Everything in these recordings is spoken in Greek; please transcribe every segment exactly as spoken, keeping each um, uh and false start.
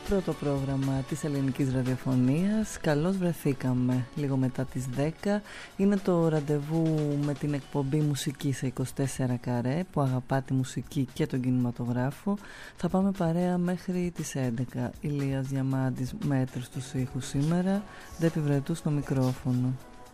Πρώτο πρόγραμμα της ελληνικής ραδιοφωνίας. Καλώς βρεθήκαμε λίγο μετά τις δέκα. Είναι το ραντεβού με την εκπομπή μουσική σε είκοσι τέσσερα καρέ που αγαπά τη μουσική και τον κινηματογράφο. Θα πάμε παρέα μέχρι τις έντεκα. Ηλίας Διαμάντης μέτρου στους ήχους σήμερα, Ντέπι Βρετού στο μικρόφωνο.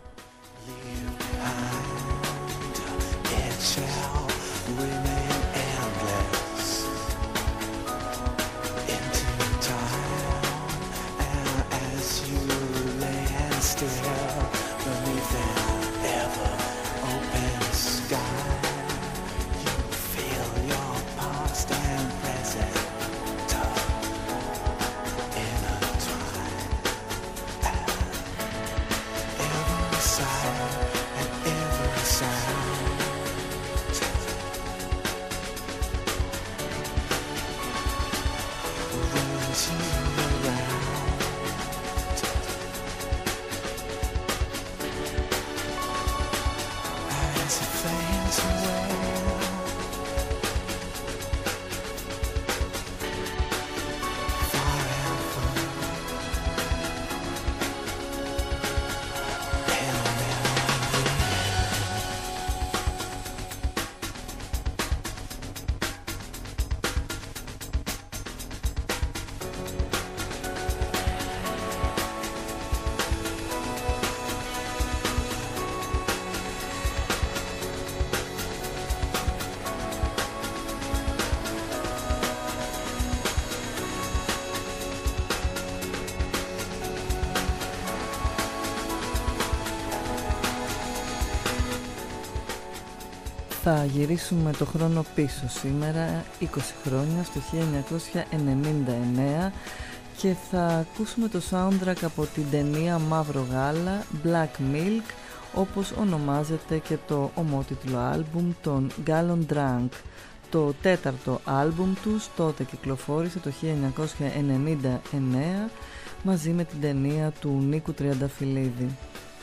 Θα γυρίσουμε το χρόνο πίσω σήμερα, είκοσι χρόνια, στο χίλια εννιακόσια ενενήντα εννέα, και θα ακούσουμε το soundtrack από την ταινία Μαύρο Γάλα, Black Milk, όπως ονομάζεται και το ομότιτλο άλμπουμ των Gallon Drunk. Το τέταρτο άλμπουμ τους τότε κυκλοφόρησε το χίλια εννιακόσια ενενήντα εννέα μαζί με την ταινία του Νίκου Τριανταφυλλίδη.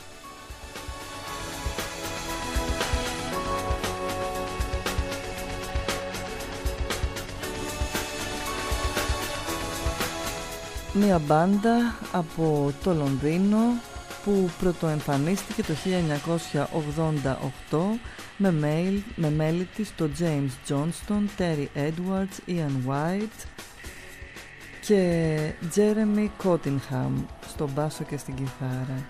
Μια μπάντα από το Λονδίνο που πρωτοεμφανίστηκε το χίλια εννιακόσια ογδόντα οκτώ με, mail, με μέλη της το James Johnston, Terry Edwards, Ian White και Jeremy Cottingham στο μπάσο και στην κιθάρα.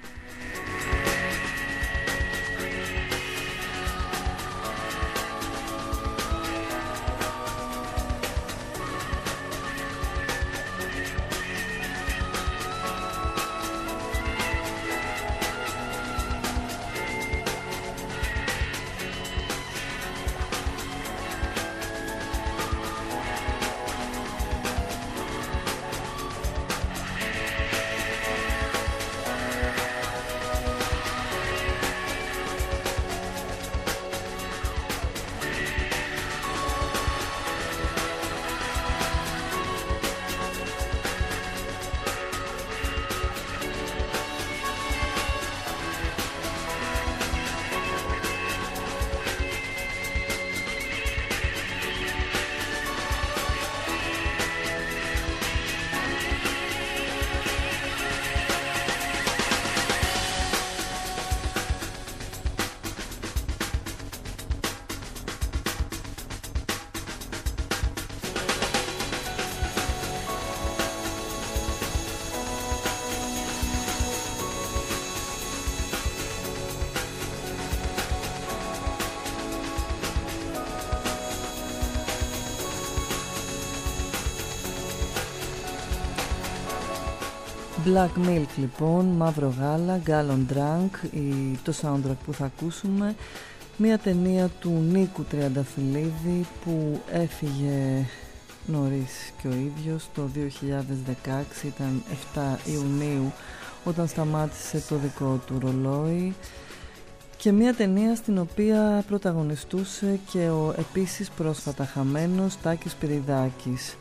Black Milk λοιπόν, Μαύρο Γάλα, Gallon Drunk, το soundtrack που θα ακούσουμε. Μια ταινία του Νίκου Τριανταφυλλίδη που έφυγε νωρίς και ο ίδιος το δύο χιλιάδες δεκαέξι, ήταν εφτά Ιουνίου όταν σταμάτησε το δικό του ρολόι, και μια ταινία στην οποία πρωταγωνιστούσε και ο επίσης πρόσφατα χαμένος Τάκης Πυριδάκης.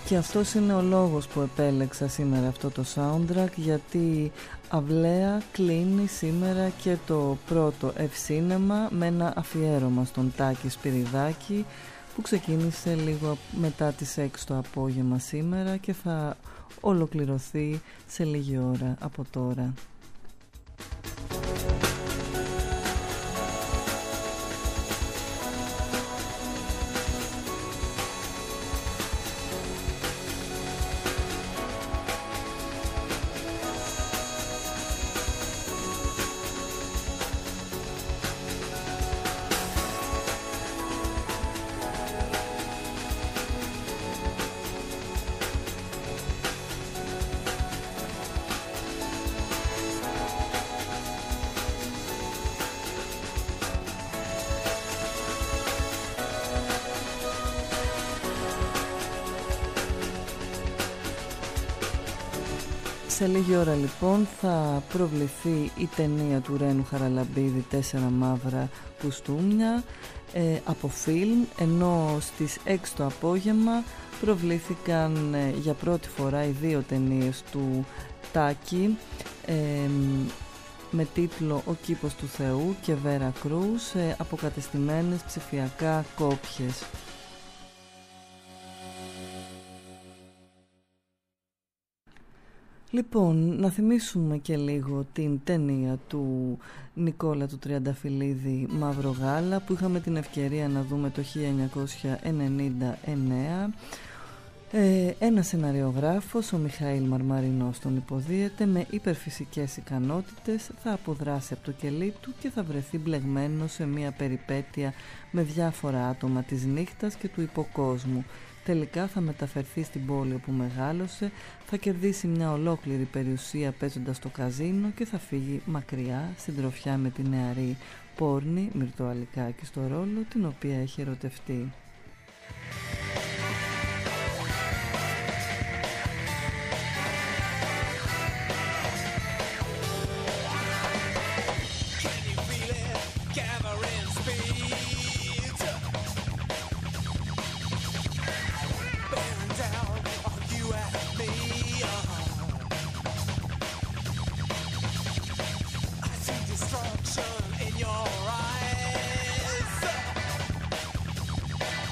Και αυτός είναι ο λόγος που επέλεξα σήμερα αυτό το soundtrack, γιατί αυλαία κλείνει σήμερα και το πρώτο Ευσίνεμα με ένα αφιέρωμα στον Τάκη Σπυριδάκη, που ξεκίνησε λίγο μετά τις έξι το απόγευμα σήμερα και θα ολοκληρωθεί σε λίγη ώρα από τώρα. Σε λίγη ώρα λοιπόν θα προβληθεί η ταινία του Ρένου Χαραλαμπίδη «Τέσσερα μαύρα πουστούμια» ε, από φιλμ, ενώ στις έξι το απόγευμα προβλήθηκαν ε, για πρώτη φορά οι δύο ταινίες του Τάκη ε, με τίτλο «Ο κήπος του Θεού» και «Βέρα Κρούς», ε, αποκατεστημένες ψηφιακά κόπιες. Λοιπόν, να θυμίσουμε και λίγο την ταινία του Νικόλα του Τριανταφυλλίδη «Μαύρο Γάλα», που είχαμε την ευκαιρία να δούμε το χίλια εννιακόσια ενενήντα εννέα. Ε, ένα σεναριογράφος, ο Μιχαήλ Μαρμαρινός, τον υποδίεται, με υπερφυσικές ικανότητες θα αποδράσει από το κελί του και θα βρεθεί μπλεγμένο σε μια περιπέτεια με διάφορα άτομα της νύχτας και του υποκόσμου. Τελικά θα μεταφερθεί στην πόλη όπου μεγάλωσε, θα κερδίσει μια ολόκληρη περιουσία παίζοντας στο καζίνο και θα φύγει μακριά, συντροφιά με τη νεαρή Πόρνη Μυρτοαλικάκη στο ρόλο, την οποία έχει ερωτευτεί. In your eyes,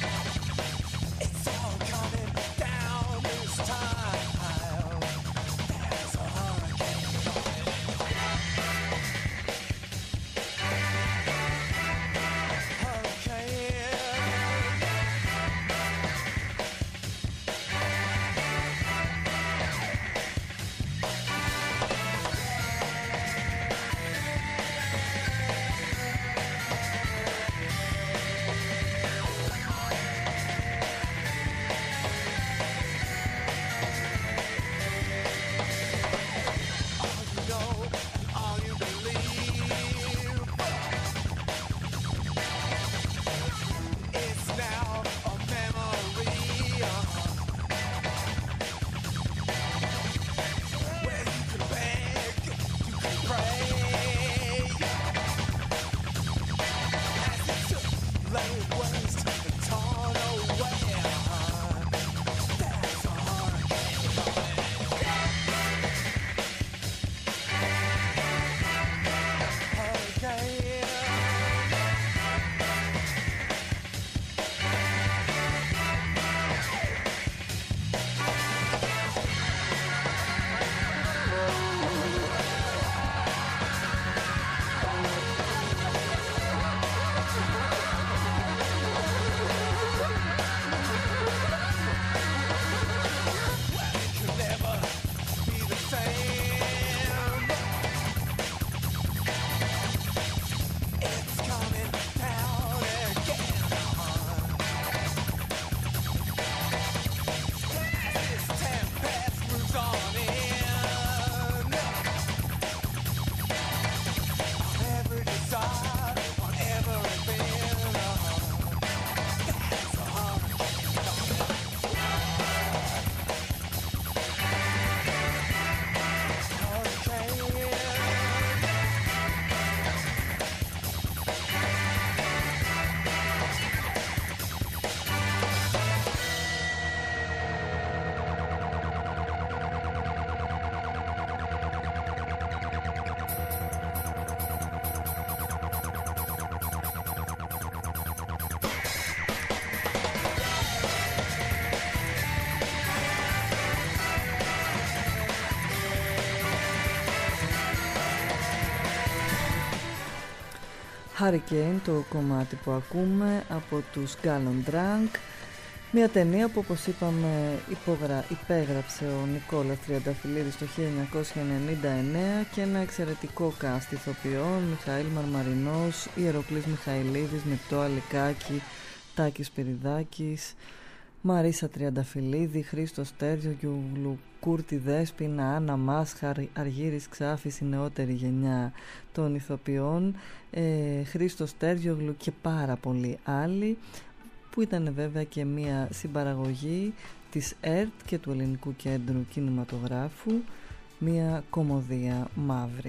Hurricane το κομμάτι που ακούμε από τους Gallon Drunk, μια ταινία που όπως είπαμε υπογρα... υπέγραψε ο Νικόλας Τριανταφυλλίδης το χίλια εννιακόσια ενενήντα εννέα και ένα εξαιρετικό cast ηθοποιών: Μιχαήλ Μαρμαρινός, Ιεροκλής Μιχαηλίδης, Μυρτώ Αλικάκη, Τάκης Σπυριδάκης, Μαρίσα Τριανταφυλλίδη, Χρήστος Τέρζογλου, Κούρτη Δέσποινα, Άννα Μάσχα, Αργύρης Ξάφης, η νεότερη γενιά των ηθοποιών, ε, Χρήστος Τέρζογλου και πάρα πολλοί άλλοι, που ήταν βέβαια και μια συμπαραγωγή της ΕΡΤ και του Ελληνικού Κέντρου Κινηματογράφου, μια κωμωδία μαύρη.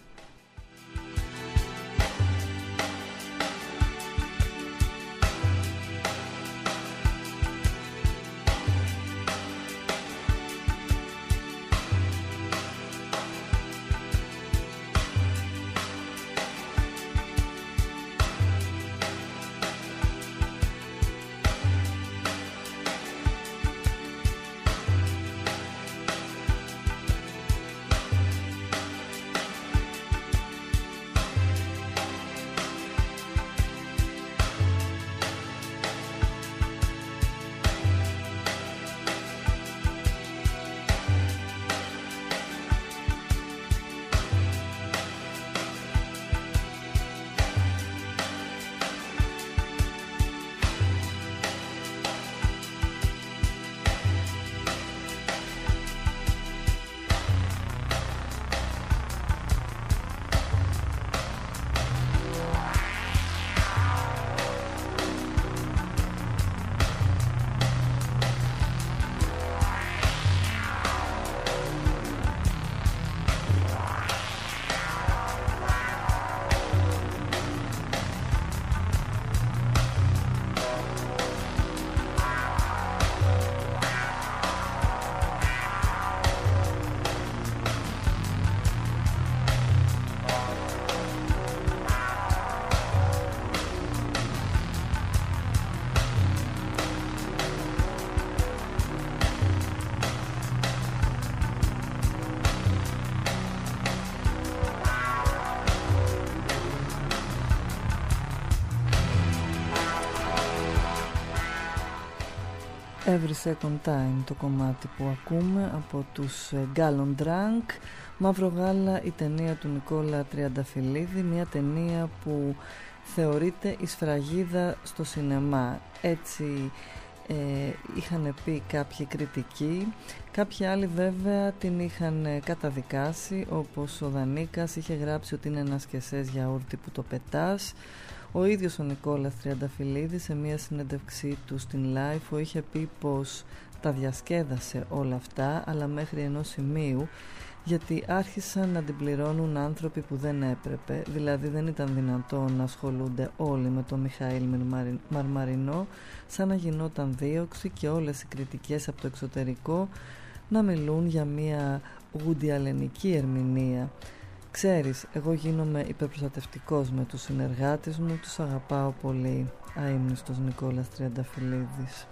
Every Second Time το κομμάτι που ακούμε από τους Gallon Drunk. Μαύρο Γάλα, η ταινία του Νικόλα Τριανταφυλλίδη, μια ταινία που θεωρείται η σφραγίδα στο σινεμά. Έτσι ε, είχαν πει κάποιοι κριτικοί, κάποιοι άλλοι βέβαια την είχαν καταδικάσει, όπως ο Δανίκας είχε γράψει ότι είναι ένας κεσές γιαούρτι που το πετάς. Ο ίδιος ο Νικόλας Τριανταφυλλίδης σε μια συνέντευξή του στην Life είχε πει πως τα διασκέδασε όλα αυτά, αλλά μέχρι ενός σημείου, γιατί άρχισαν να την πληρώνουν άνθρωποι που δεν έπρεπε. Δηλαδή δεν ήταν δυνατόν να ασχολούνται όλοι με τον Μιχαήλ Μαρμαρινό, σαν να γινόταν δίωξη και όλες οι κριτικές από το εξωτερικό να μιλούν για μια γουντιαλενική ερμηνεία. Ξέρεις, εγώ γίνομαι υπερπροστατευτικός με τους συνεργάτες μου, τους αγαπάω πολύ. Αείμνηστος Νικόλας Τριανταφυλλίδης.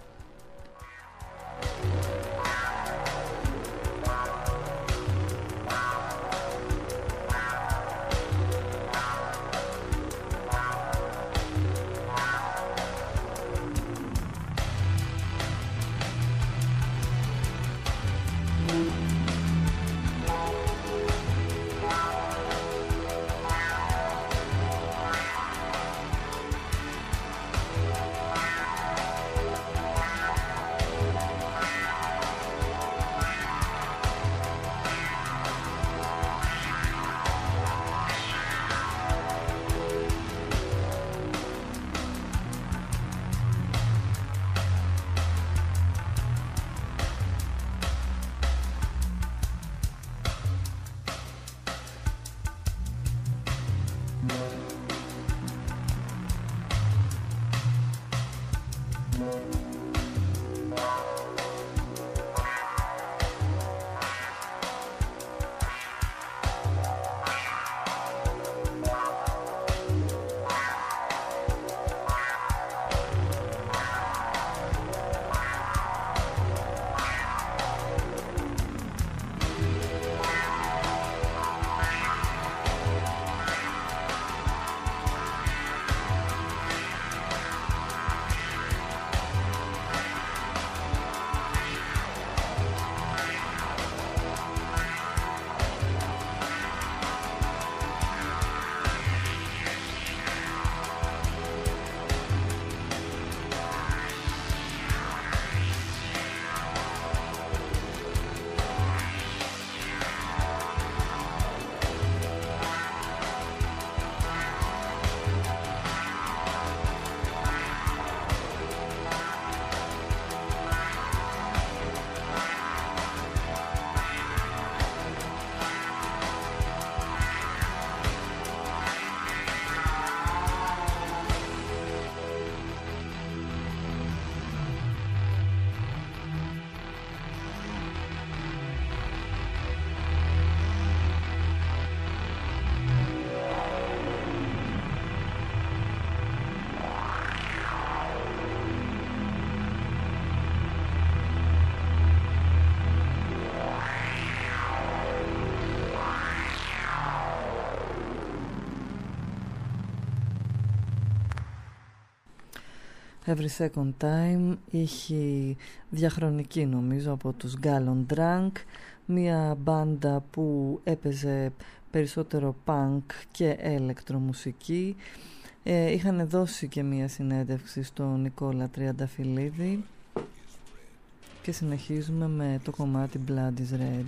Every Second Time, είχε διαχρονική νομίζω από τους Gallon Drunk, μια μπάντα που έπαιζε περισσότερο punk και ηλεκτρομουσική. Ε, είχαν δώσει και μια συνέντευξη στον Νικόλα Τριανταφυλλίδη και συνεχίζουμε με το κομμάτι Blood is Red.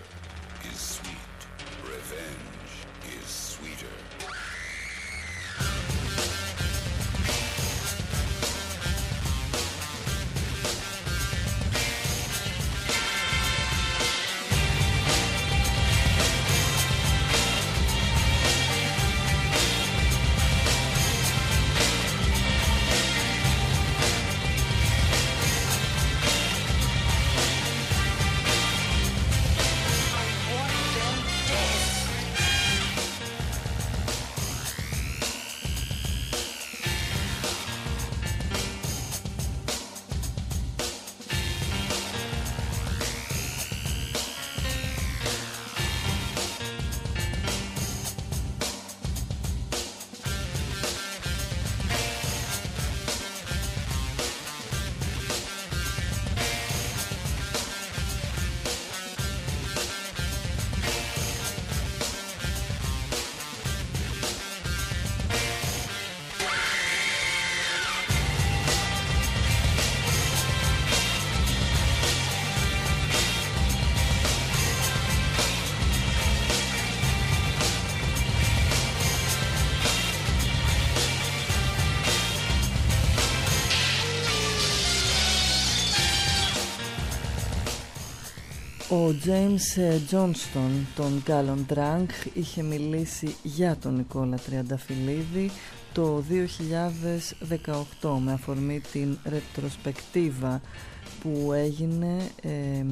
Ο James Johnston των Gallon Drunk είχε μιλήσει για τον Νικόλα Τριανταφυλλίδη το δύο χιλιάδες δεκαοκτώ με αφορμή την ρετροσπεκτίβα που έγινε ε,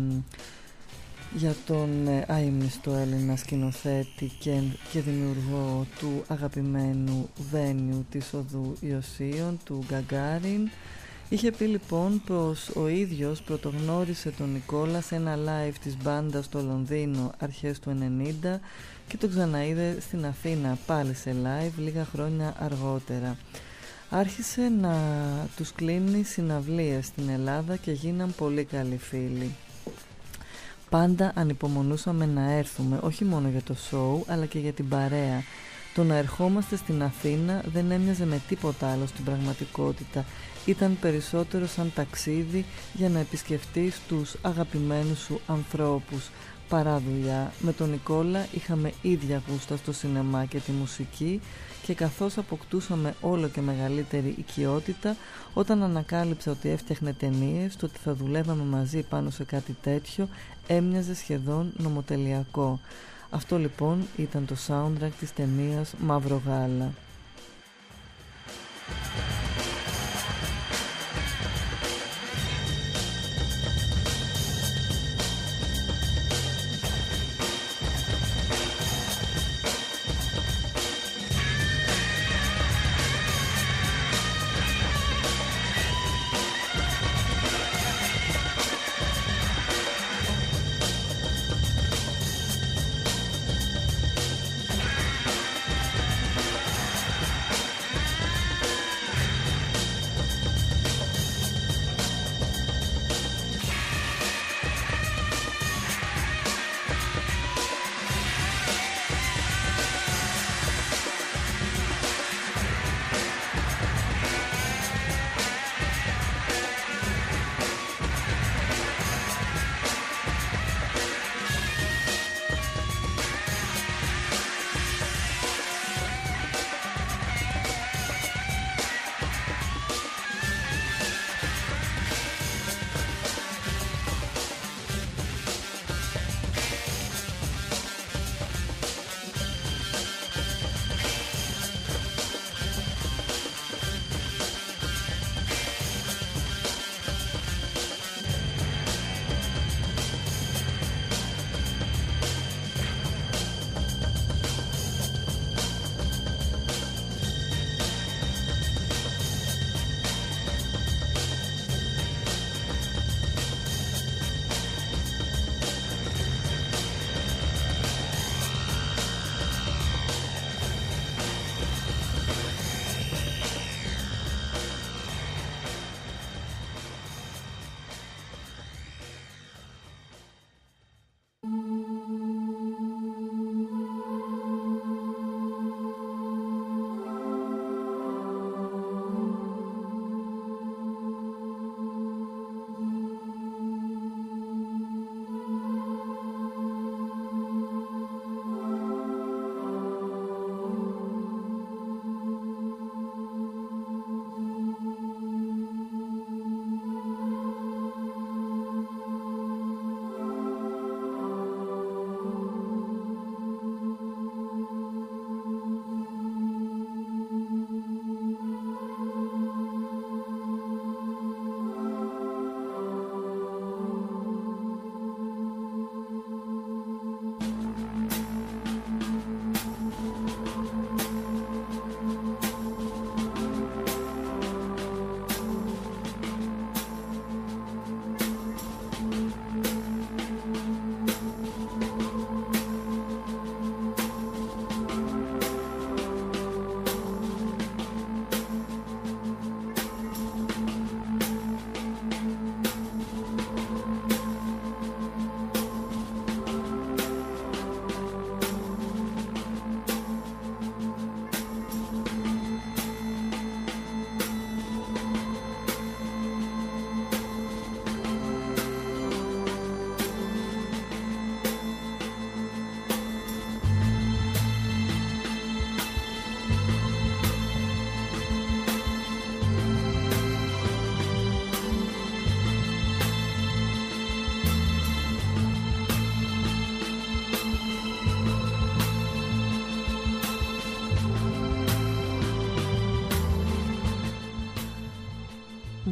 για τον αείμνηστο Έλληνα σκηνοθέτη και, και δημιουργό του αγαπημένου βένιου της Οδού Ιωσίων, του Γκαγκάριν. Είχε πει λοιπόν πως ο ίδιος πρωτογνώρισε τον Νικόλα σε ένα live της μπάντας στο Λονδίνο αρχές του ενενήντα και τον ξαναείδε στην Αθήνα πάλι σε live λίγα χρόνια αργότερα. Άρχισε να τους κλείνει συναυλίες στην Ελλάδα και γίναν πολύ καλοί φίλοι. Πάντα ανυπομονούσαμε να έρθουμε, όχι μόνο για το show αλλά και για την παρέα. Το να ερχόμαστε στην Αθήνα δεν έμοιαζε με τίποτα άλλο στην πραγματικότητα. Ήταν περισσότερο σαν ταξίδι για να επισκεφτείς τους αγαπημένους σου ανθρώπους παρά δουλειά. Με τον Νικόλα είχαμε ίδια γούστα στο σινεμά και τη μουσική και καθώς αποκτούσαμε όλο και μεγαλύτερη οικειότητα, όταν ανακάλυψα ότι έφτιαχνε ταινίες, το ότι θα δουλεύαμε μαζί πάνω σε κάτι τέτοιο έμοιαζε σχεδόν νομοτελειακό. Αυτό λοιπόν ήταν το soundtrack της ταινίας Μαύρο Γάλα.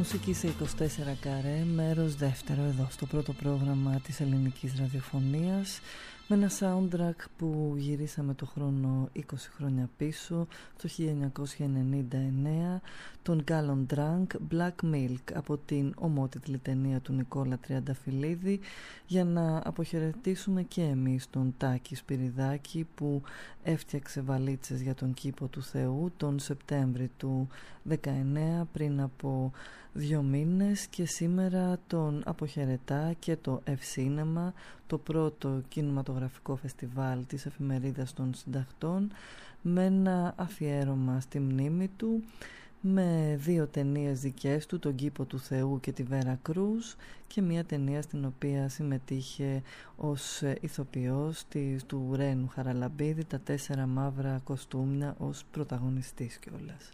μουσική σε είκοσι τέσσερα καρέ, μέρος δεύτερο εδώ στο πρώτο πρόγραμμα της ελληνικής ραδιοφωνίας, με ένα soundtrack που γυρίσαμε το χρόνο είκοσι χρόνια πίσω, το χίλια εννιακόσια ενενήντα εννέα, τον Gallon Drunk, Black Milk, από την ομότιτλη ταινία του Νικόλα Τριανταφυλλίδη, για να αποχαιρετήσουμε και εμείς τον Τάκη Σπυριδάκη, που έφτιαξε βαλίτσες για τον κήπο του Θεού τον Σεπτέμβρη του δεκαεννέα, πριν από δύο μήνες, και σήμερα τον αποχαιρετά και το Ευσύνεμα, το πρώτο κινηματογραφικό φεστιβάλ της Εφημερίδας των Συντακτών, με ένα αφιέρωμα στη μνήμη του, με δύο ταινίες δικές του, τον Κήπο του Θεού και τη Βέρα Κρούς, και μια ταινία στην οποία συμμετείχε ως ηθοποιός της, του Ρένου Χαραλαμπίδη, τα τέσσερα μαύρα κοστούμια, ως πρωταγωνιστής κιόλας.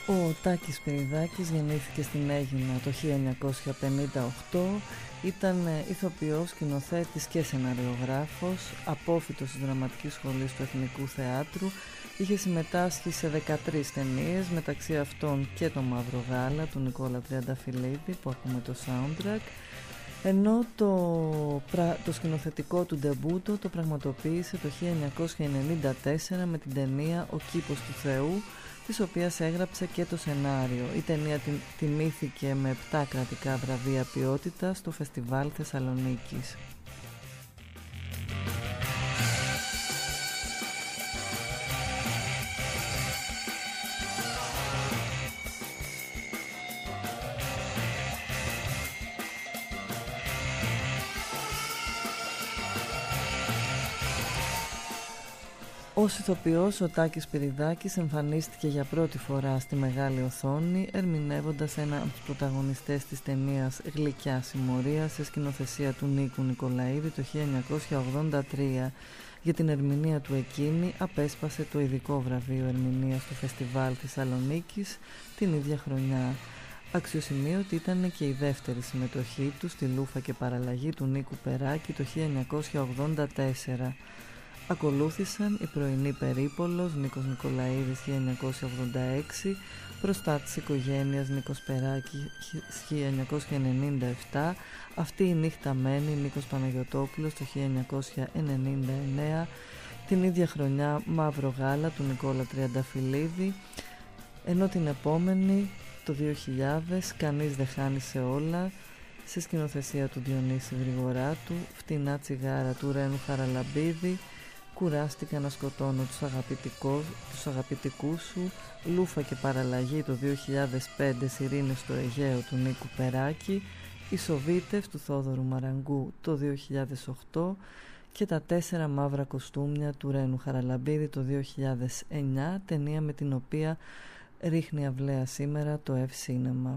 Ο Τάκης Σπυριδάκης γεννήθηκε στην Αίγινα το χίλια εννιακόσια πενήντα οκτώ. Ήταν ηθοποιός, σκηνοθέτης και σεναριογράφος, απόφοιτος της Δραματικής Σχολής του Εθνικού Θεάτρου. Είχε συμμετάσχει σε δεκατρείς ταινίες, μεταξύ αυτών και το Μαύρο Γάλα του Νικόλα Τριανταφυλλίδη που ακούμε το soundtrack, ενώ το, το σκηνοθετικό του ντεμπούτο το πραγματοποίησε το χίλια εννιακόσια ενενήντα τέσσερα με την ταινία «Ο Κήπος του Θεού», της οποίας έγραψε και το σενάριο. Η ταινία τιμήθηκε με επτά κρατικά βραβεία ποιότητας στο Φεστιβάλ Θεσσαλονίκης. Ως ηθοποιός, ο Τάκης Σπυριδάκης εμφανίστηκε για πρώτη φορά στη μεγάλη οθόνη, ερμηνεύοντας έναν από τους πρωταγωνιστές της ταινίας «Γλυκιά Συμμορία» σε σκηνοθεσία του Νίκου Νικολαίδη το χίλια εννιακόσια ογδόντα τρία. Για την ερμηνεία του εκείνη απέσπασε το ειδικό βραβείο ερμηνείας του Φεστιβάλ Θεσσαλονίκης την ίδια χρονιά. Αξιοσημείωτη ήταν και η δεύτερη συμμετοχή του στη Λούφα και Παραλλαγή του Νίκου Περάκη το χίλια εννιακόσια ογδόντα τέσσερα. Ακολούθησαν η Πρωινή Περίπολος, Νίκος Νικολαίδης χίλια εννιακόσια ογδόντα έξι, Προστάτης Οικογένειας Νίκος Περάκη χίλια εννιακόσια ενενήντα επτά, Αυτή η νύχτα μένει Νίκος Παναγιωτόπουλος το χίλια εννιακόσια ενενήντα εννέα, την ίδια χρονιά Μαύρο Γάλα του Νικόλα Τριανταφυλλίδη, ενώ την επόμενη το δύο χιλιάδες Κανείς δεν χάνει σε όλα, σε σκηνοθεσία του Διονύση Γρηγοράτου, Φτηνά τσιγάρα του Ρένου Χαραλαμπίδη, Κουράστηκα να σκοτώνω τους, τους αγαπητικούς σου, Λούφα και Παραλλαγή το δύο χιλιάδες πέντε, Σιρήνες στο Αιγαίο του Νίκου Περάκη, Οι Σοβίτευ του Θόδωρου Μαραγκού το δύο χιλιάδες οκτώ και Τα τέσσερα μαύρα κοστούμια του Ρένου Χαραλαμπίδη το δύο χιλιάδες εννέα, ταινία με την οποία ρίχνει αυλαία σήμερα το F Cinema.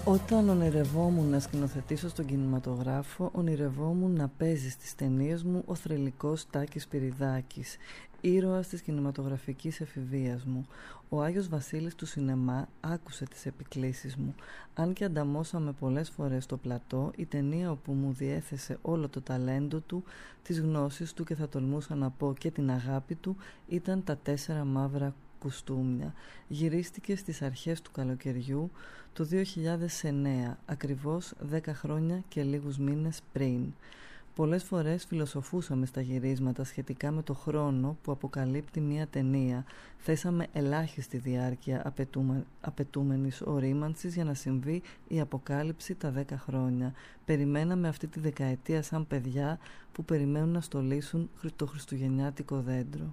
Όταν ονειρευόμουν να σκηνοθετήσω στον κινηματογράφο, ονειρευόμουν να παίζει στις ταινίες μου ο θρυλικός Τάκης Πυριδάκης, ήρωας της κινηματογραφικής εφηβείας μου. Ο Άγιος Βασίλης του σινεμά άκουσε τις επικλήσεις μου. Αν και ανταμώσαμε πολλές φορές στο πλατό, η ταινία όπου μου διέθεσε όλο το ταλέντο του, τις γνώσεις του και θα τολμούσα να πω και την αγάπη του, ήταν τα τέσσερα μαύρα κουστούμια. Γυρίστηκε στις αρχές του καλοκαιριού το δύο χιλιάδες εννέα, ακριβώς δέκα χρόνια και λίγους μήνες πριν. Πολλές φορές φιλοσοφούσαμε στα γυρίσματα σχετικά με το χρόνο που αποκαλύπτει μια ταινία. Θέσαμε ελάχιστη διάρκεια απαιτούμε, απαιτούμενης ορίμανσης για να συμβεί η αποκάλυψη τα δέκα χρόνια. Περιμέναμε αυτή τη δεκαετία σαν παιδιά που περιμένουν να στολίσουν το χριστουγεννιάτικο δέντρο.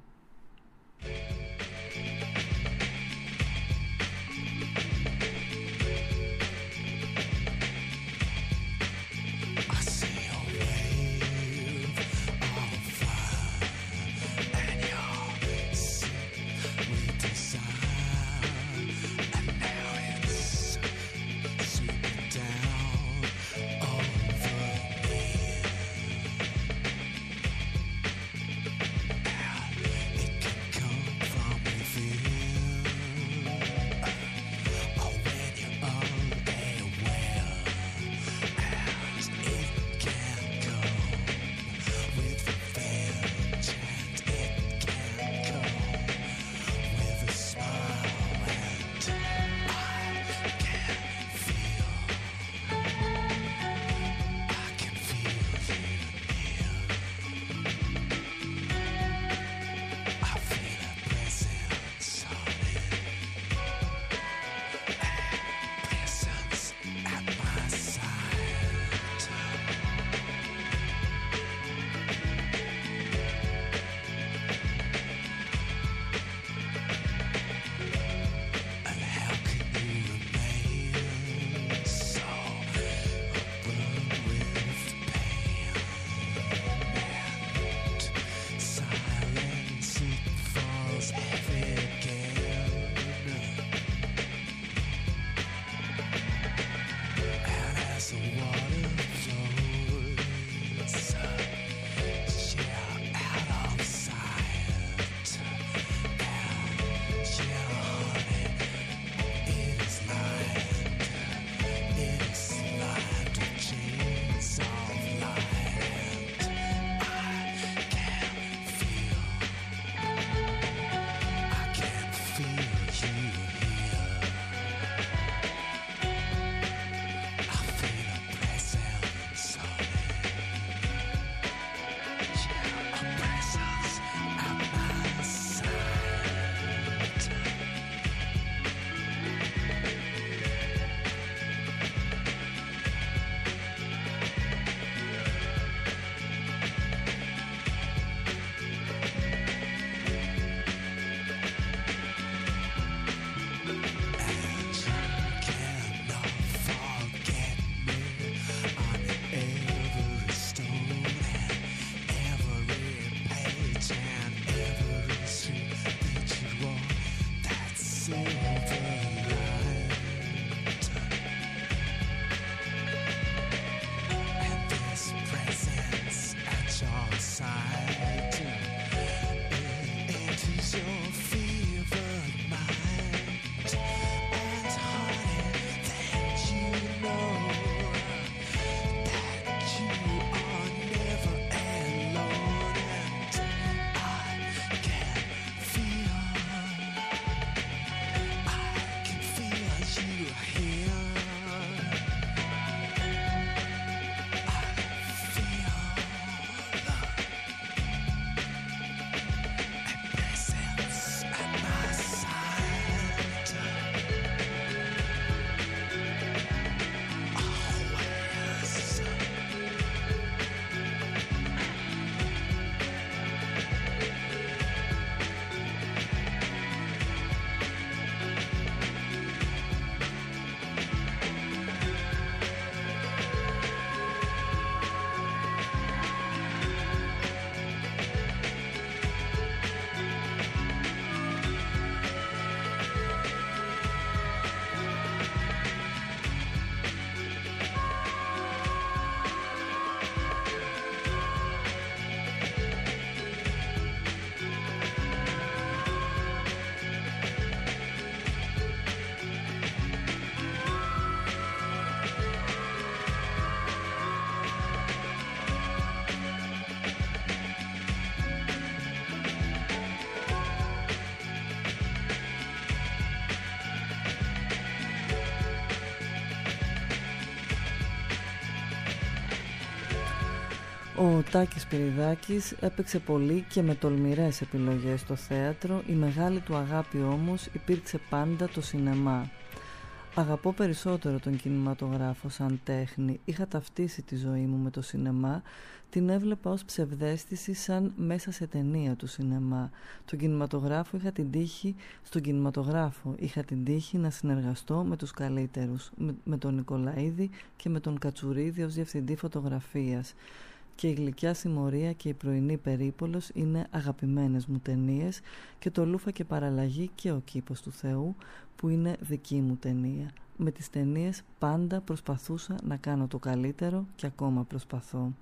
Ο Τάκης Σπυριδάκης έπαιξε πολύ και με τολμηρές επιλογές στο θέατρο. Η μεγάλη του αγάπη όμως υπήρξε πάντα το σινεμά. Αγαπώ περισσότερο τον κινηματογράφο σαν τέχνη. Είχα ταυτίσει τη ζωή μου με το σινεμά. Την έβλεπα ως ψευδαίσθηση σαν μέσα σε ταινία του σινεμά. Τον κινηματογράφο είχα την τύχη, στον κινηματογράφο είχα την τύχη να συνεργαστώ με τους καλύτερους. Με, με τον Νικολαίδη και με τον Κατσουρίδη ως διευθυντή φωτογραφίας. Και η Γλυκιά Συμμορία και η Πρωινή Περίπολος είναι αγαπημένες μου ταινίες, και το Λούφα και Παραλλαγή και ο Κήπος του Θεού που είναι δική μου ταινία. Με τις ταινίες πάντα προσπαθούσα να κάνω το καλύτερο και ακόμα προσπαθώ.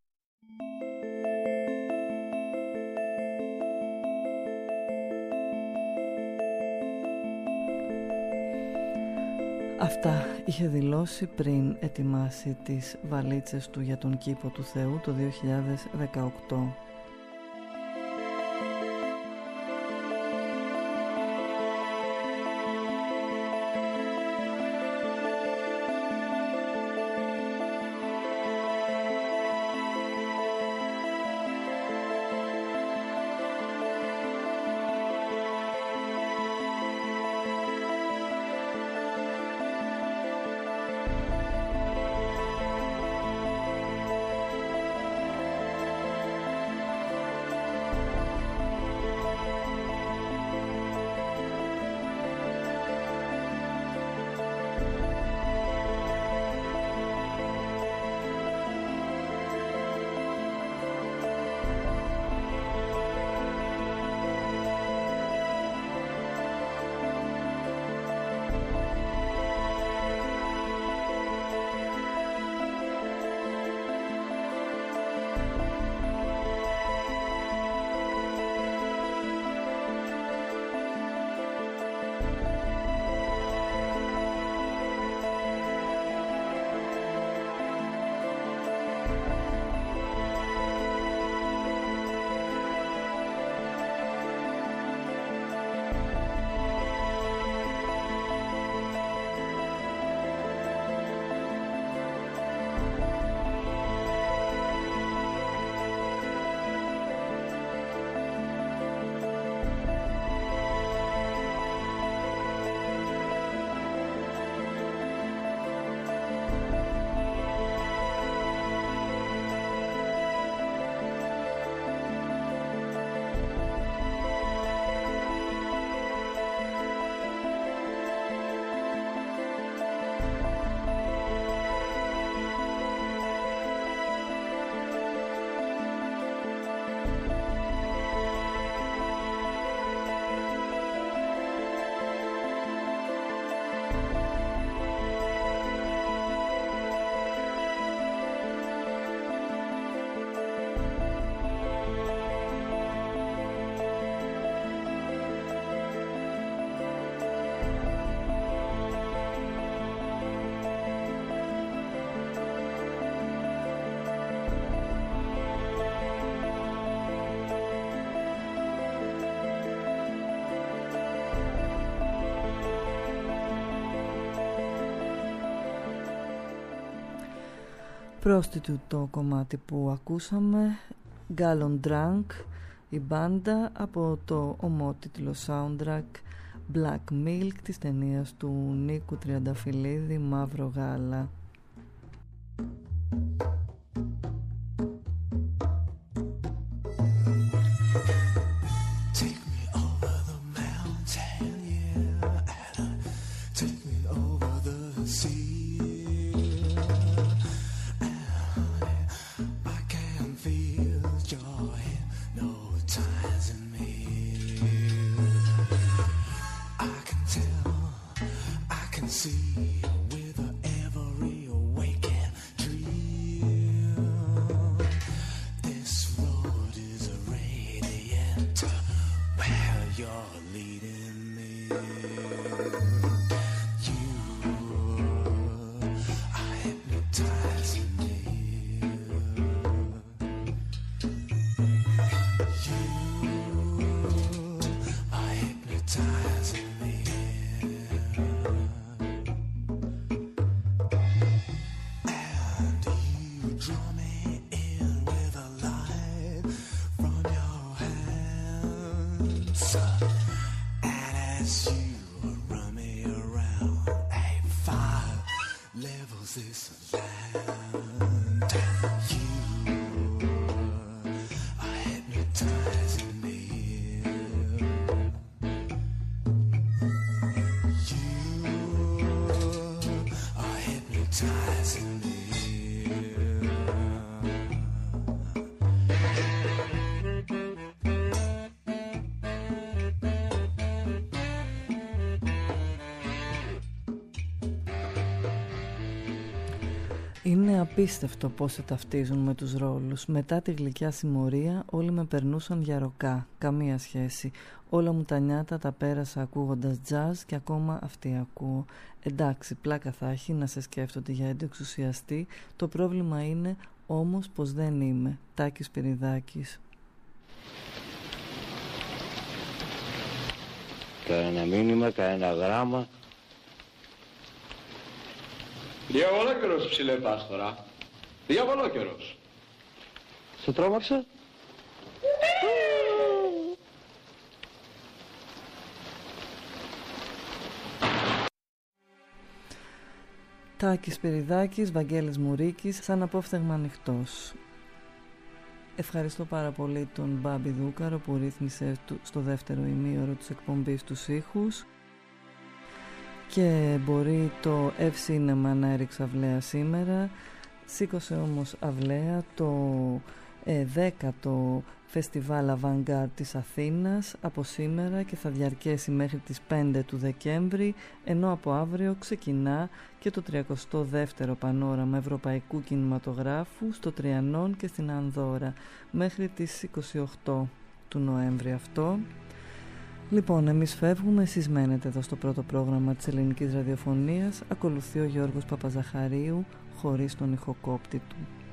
Αυτά είχε δηλώσει πριν ετοιμάσει τις βαλίτσες του για τον Κήπο του Θεού το δύο χιλιάδες δεκαοκτώ. Prostitute το κομμάτι που ακούσαμε, Gallon Drunk, η μπάντα από το ομότιτλο soundtrack Black Milk της ταινίας του Νίκου Τριανταφυλλίδη Μαύρο Γάλα. closer. And as you run me around, a fire levels this land. You are hypnotizing me. You are hypnotizing me. Είναι απίστευτο πώς σε ταυτίζουν με τους ρόλους. Μετά τη γλυκιά συμμορία όλοι με περνούσαν για ροκά. Καμία σχέση. Όλα μου τα νιάτα τα πέρασα ακούγοντας jazz και ακόμα αυτή ακούω. Εντάξει, πλάκα θα έχει να σε σκέφτονται για εντεξουσιαστή. Το πρόβλημα είναι όμως πως δεν είμαι. Τάκης Σπυριδάκης. Κανένα μήνυμα, κανένα γράμμα. Διαβολόκαιρος, ψηλέ πάστορα. Διαβολόκαιρος. Σε τρόμαξα? Τάκης Σπυριδάκης, Βαγγέλης Μουρίκης, σαν απόφθεγμα ανοιχτός. Ευχαριστώ πάρα πολύ τον Μπάμπη Δούκαρο που ρύθμισε στο δεύτερο ημίωρο της εκπομπής τους ήχους. Και μπορεί το Ευ-Σίνεμα να έριξε αυλαία σήμερα. Σήκωσε όμως αυλαία το ε, δέκατο φεστιβάλ Avant-Garde της Αθήνας από σήμερα και θα διαρκέσει μέχρι τις πέντε του Δεκέμβρη, ενώ από αύριο ξεκινά και το τριακοστό δεύτερο πανόραμα ευρωπαϊκού κινηματογράφου στο Τριανόν και στην Ανδώρα μέχρι τις είκοσι οκτώ του Νοέμβρη αυτό. Λοιπόν, εμείς φεύγουμε, εσείς μένετε εδώ στο πρώτο πρόγραμμα της ελληνικής ραδιοφωνίας. Ακολουθεί ο Γιώργος Παπαζαχαρίου χωρίς τον ηχοκόπτη του.